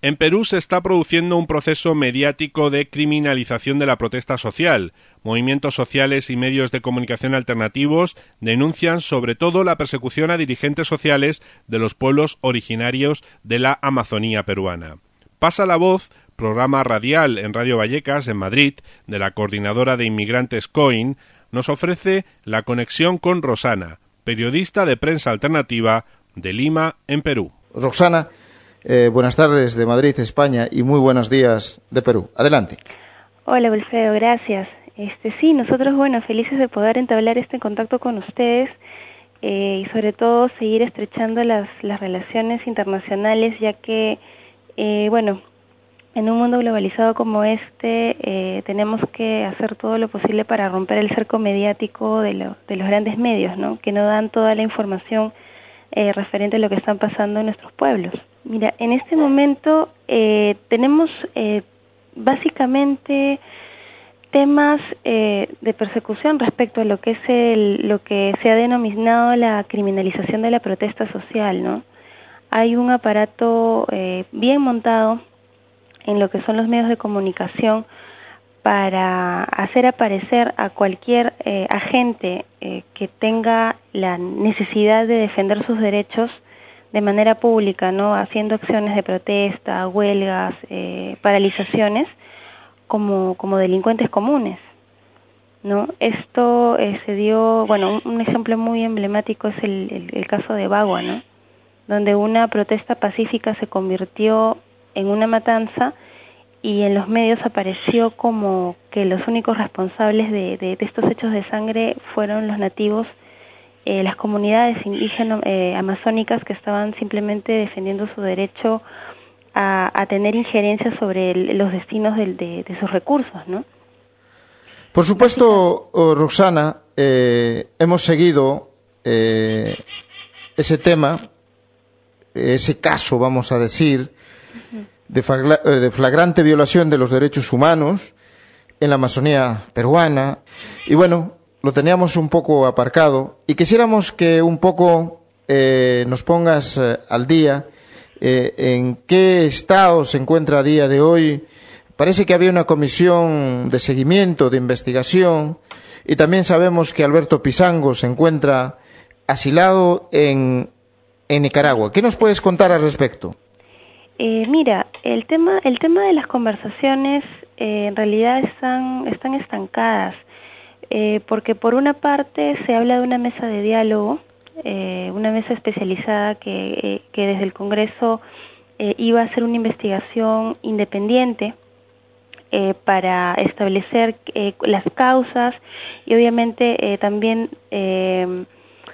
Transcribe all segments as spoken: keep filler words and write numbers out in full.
En Perú se está produciendo un proceso mediático de criminalización de la protesta social. Movimientos sociales y medios de comunicación alternativos denuncian sobre todo la persecución a dirigentes sociales de los pueblos originarios de la Amazonía peruana. Pasa la voz, programa radial en Radio Vallecas, en Madrid, de la coordinadora de inmigrantes C O I N, nos ofrece la conexión con Rosana, periodista de prensa alternativa de Lima, en Perú. Rosana, eh, buenas tardes de Madrid, España, y muy buenos días de Perú. Adelante. Hola, Wilfredo, gracias. Este, sí, nosotros, bueno, felices de poder entablar este contacto con ustedes eh, y sobre todo seguir estrechando las, las relaciones internacionales, ya que, eh, bueno, en un mundo globalizado como este, eh, tenemos que hacer todo lo posible para romper el cerco mediático de, lo, de los grandes medios, ¿no?, que no dan toda la información eh, referente a lo que están pasando en nuestros pueblos. Mira, en este momento eh, tenemos eh, básicamente temas eh, de persecución respecto a lo que es el, lo que se ha denominado la criminalización de la protesta social, ¿no? Hay un aparato eh, bien montado en lo que son los medios de comunicación para hacer aparecer a cualquier eh, agente eh, que tenga la necesidad de defender sus derechos de manera pública, ¿no?, haciendo acciones de protesta, huelgas, eh, paralizaciones, como, como delincuentes comunes, ¿no? Esto eh, se dio, bueno, un, un ejemplo muy emblemático es el, el, el caso de Bagua, ¿no?, donde una protesta pacífica se convirtió en una matanza y en los medios apareció como que los únicos responsables de, de, de estos hechos de sangre fueron los nativos, eh, las comunidades indígenas eh, amazónicas que estaban simplemente defendiendo su derecho a, a tener injerencia sobre el, los destinos de, de, de sus recursos, ¿no? Por supuesto, oh, Roxana, eh, hemos seguido eh, ese tema, ese caso, vamos a decir, uh-huh. de, fagla, de flagrante violación de los derechos humanos en la Amazonía peruana, y bueno, lo teníamos un poco aparcado y quisiéramos que un poco eh, nos pongas eh, al día eh, en qué estado se encuentra a día de hoy. Parece que había una comisión de seguimiento, de investigación, y también sabemos que Alberto Pizango se encuentra asilado en, en Nicaragua. ¿Qué nos puedes contar al respecto? Eh, mira, el tema, el tema de las conversaciones eh, en realidad están, están estancadas. Eh, porque por una parte se habla de una mesa de diálogo, eh, una mesa especializada que, eh, que desde el Congreso eh, iba a hacer una investigación independiente eh, para establecer eh, las causas y obviamente eh, también eh,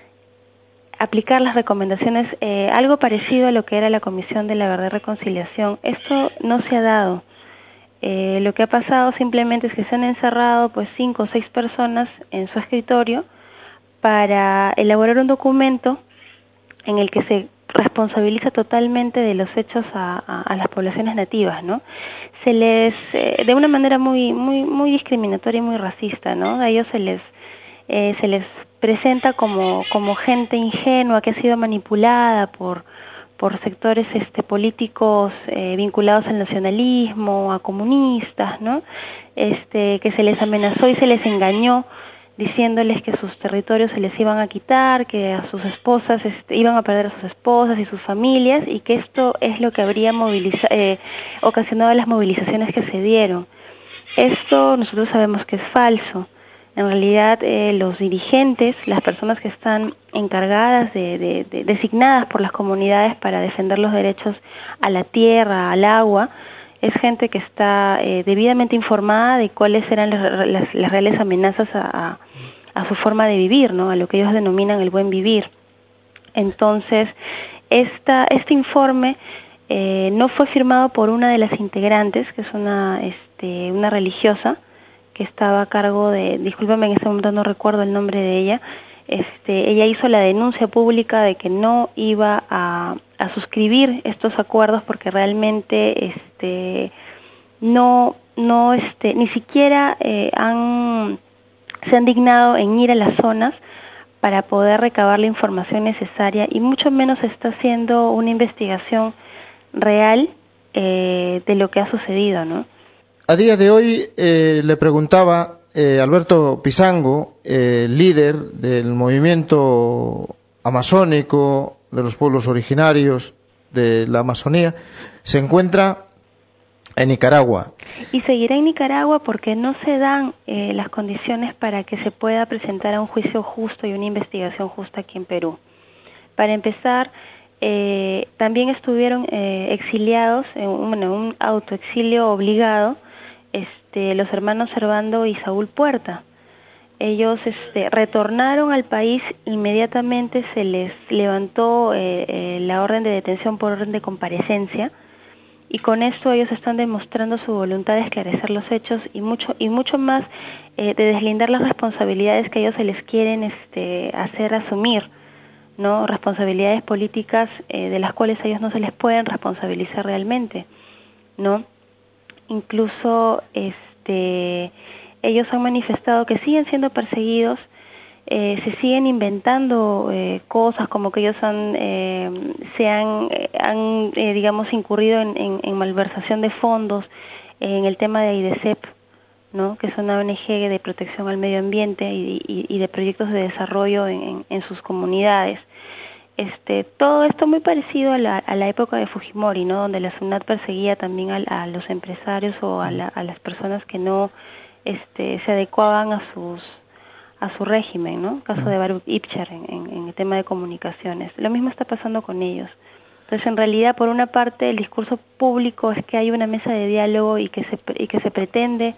aplicar las recomendaciones, eh, algo parecido a lo que era la Comisión de la Verdad y Reconciliación. Esto no se ha dado. Eh, lo que ha pasado simplemente es que se han encerrado pues cinco o seis personas en su escritorio para elaborar un documento en el que se responsabiliza totalmente de los hechos a, a, a las poblaciones nativas, ¿no? Se les, eh, de una manera muy muy muy discriminatoria y muy racista, ¿no? A ellos se les eh, se les presenta como como gente ingenua que ha sido manipulada por por sectores este políticos eh, vinculados al nacionalismo, a comunistas, ¿no? Este, que se les amenazó y se les engañó diciéndoles que sus territorios se les iban a quitar, que a sus esposas este, iban a perder a sus esposas y sus familias, y que esto es lo que habría moviliza eh, ocasionado las movilizaciones que se dieron. Esto nosotros sabemos que es falso. En realidad, eh, los dirigentes, las personas que están encargadas, de, de, de, designadas por las comunidades para defender los derechos a la tierra, al agua, es gente que está eh, debidamente informada de cuáles eran las, las, las reales amenazas a, a, a su forma de vivir, ¿no?, a lo que ellos denominan el buen vivir. Entonces, esta, este informe eh, no fue firmado por una de las integrantes, que es una, este, una religiosa, que estaba a cargo de, discúlpame, en este momento no recuerdo el nombre de ella. Este, ella hizo la denuncia pública de que no iba a, a suscribir estos acuerdos porque realmente este, no, no, este, ni siquiera eh, han, se han dignado en ir a las zonas para poder recabar la información necesaria, y mucho menos está haciendo una investigación real eh, de lo que ha sucedido, ¿no? A día de hoy eh, le preguntaba eh, Alberto Pizango, eh, líder del movimiento amazónico de los pueblos originarios de la Amazonía, se encuentra en Nicaragua. Y seguirá en Nicaragua porque no se dan eh, las condiciones para que se pueda presentar a un juicio justo y una investigación justa aquí en Perú. Para empezar, eh, también estuvieron eh, exiliados en un, bueno, un autoexilio obligado, este, los hermanos Servando y Saúl Puerta. Ellos este, retornaron al país, inmediatamente se les levantó eh, eh, la orden de detención por orden de comparecencia, y con esto ellos están demostrando su voluntad de esclarecer los hechos y mucho y mucho más eh, de deslindar las responsabilidades que ellos se les quieren este, hacer asumir, ¿no? Responsabilidades políticas eh, de las cuales a ellos no se les pueden responsabilizar realmente, ¿no? Incluso este ellos han manifestado que siguen siendo perseguidos, eh, se siguen inventando eh, cosas como que ellos han eh, se han, eh, han eh, digamos incurrido en, en, en malversación de fondos en el tema de AIDESEP, ¿no? Que es una O N G de protección al medio ambiente y, y, y de proyectos de desarrollo en, en, en sus comunidades. Este, todo esto muy parecido a la, a la época de Fujimori, ¿no? Donde la SUNAT perseguía también a, a los empresarios o a, la, a las personas que no este, se adecuaban a sus a su régimen, ¿no? Caso de Baruch Ipcher en, en, en el tema de comunicaciones. Lo mismo está pasando con ellos. Entonces, en realidad, por una parte, el discurso público es que hay una mesa de diálogo y que se y que se pretende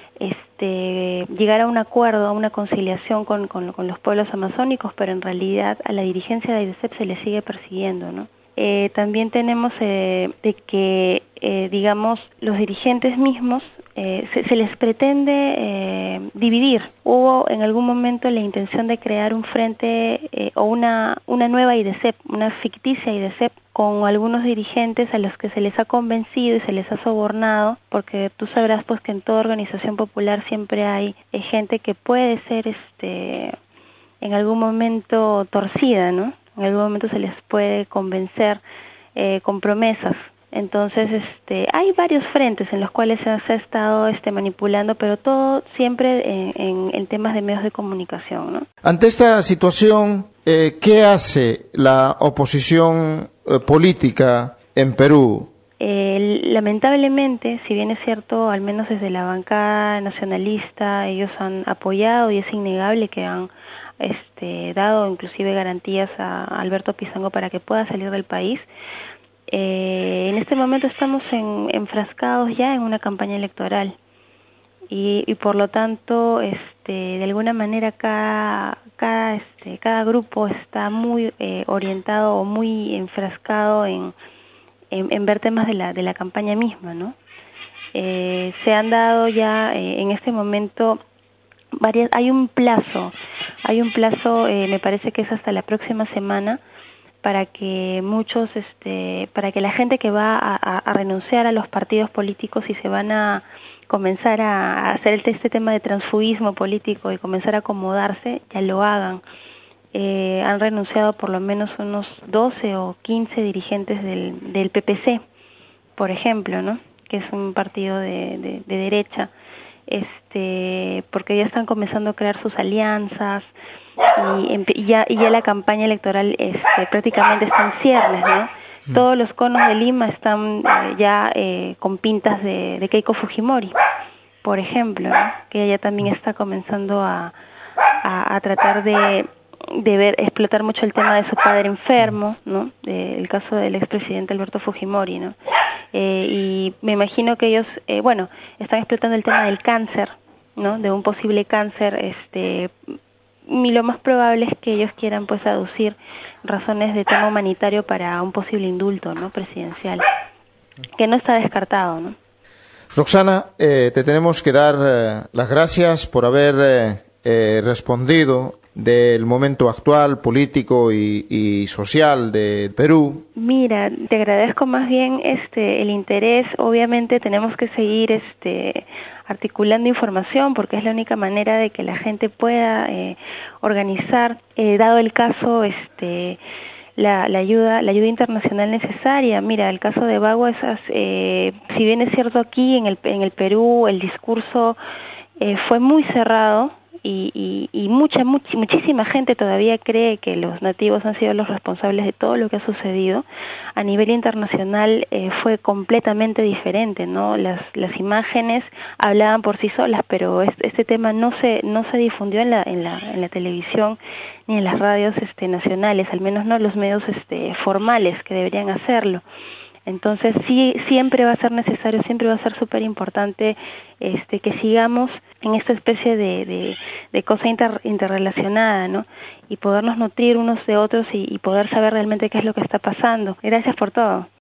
este llegar a un acuerdo, a una conciliación con, con, con los pueblos amazónicos, pero en realidad a la dirigencia de AIDESEP se le sigue persiguiendo, ¿no? Eh, también tenemos eh, de que, eh, digamos, los dirigentes mismos eh, se, se les pretende eh, dividir. Hubo en algún momento la intención de crear un frente eh, o una una nueva AIDESEP, una ficticia AIDESEP, con algunos dirigentes a los que se les ha convencido y se les ha sobornado, porque tú sabrás pues que en toda organización popular siempre hay eh, gente que puede ser este en algún momento torcida, ¿no? En algún momento se les puede convencer eh, con promesas. Entonces, este, hay varios frentes en los cuales se ha, se ha estado este, manipulando, pero todo siempre en, en, en temas de medios de comunicación, ¿no? Ante esta situación, eh, ¿qué hace la oposición eh, política en Perú? Eh, lamentablemente, si bien es cierto, al menos desde la bancada nacionalista, ellos han apoyado y es innegable que han este, dado inclusive garantías a Alberto Pizango para que pueda salir del país. Eh, en este momento estamos en, enfrascados ya en una campaña electoral y, y por lo tanto, este, de alguna manera cada cada este, cada grupo está muy eh, orientado o muy enfrascado en, en en ver temas de la de la campaña misma, ¿no? Eh, se han dado ya eh, en este momento varias, hay un plazo, hay un plazo, eh, me parece que es hasta la próxima semana, para que muchos, este, para que la gente que va a, a, a renunciar a los partidos políticos y se van a comenzar a, a hacer este, este tema de transfugismo político y comenzar a acomodarse, ya lo hagan. Eh, han renunciado por lo menos unos doce o quince dirigentes del, del P P C, por ejemplo, ¿no? Que es un partido de, de, de derecha, este, porque ya están comenzando a crear sus alianzas y, y, ya, y ya la campaña electoral este, prácticamente está en ciernes, ¿no? Mm. Todos los conos de Lima están eh, ya eh, con pintas de, de Keiko Fujimori, por ejemplo, ¿no? Que ella también está comenzando a, a, a tratar de, de ver, explotar mucho el tema de su padre enfermo, ¿no? De, el caso del expresidente Alberto Fujimori, ¿no? Eh, y me imagino que ellos, eh, bueno, están explotando el tema del cáncer, ¿no? De un posible cáncer, este, y lo más probable es que ellos quieran, pues, aducir razones de tema humanitario para un posible indulto, ¿no? Presidencial, que no está descartado, ¿no? Roxana, eh, te tenemos que dar eh, las gracias por haber eh, eh, respondido del momento actual político y, y social de Perú. Mira, te agradezco más bien este el interés. Obviamente tenemos que seguir este articulando información porque es la única manera de que la gente pueda eh, organizar, eh, dado el caso, este la, la ayuda la ayuda internacional necesaria. Mira, el caso de Bagua, esas, eh, si bien es cierto aquí en el en el Perú el discurso eh, fue muy cerrado, Y, y, y mucha, much, muchísima gente todavía cree que los nativos han sido los responsables de todo lo que ha sucedido. A nivel internacional eh, fue completamente diferente, ¿no? Las las imágenes hablaban por sí solas, pero este, este tema no se no se difundió en la en la en la televisión ni en las radios este nacionales, al menos no los medios este formales que deberían hacerlo. Entonces sí, siempre va a ser necesario, siempre va a ser súper importante este, que sigamos en esta especie de, de, de cosa inter, interrelacionada, ¿no? Y podernos nutrir unos de otros y, y poder saber realmente qué es lo que está pasando. Gracias por todo.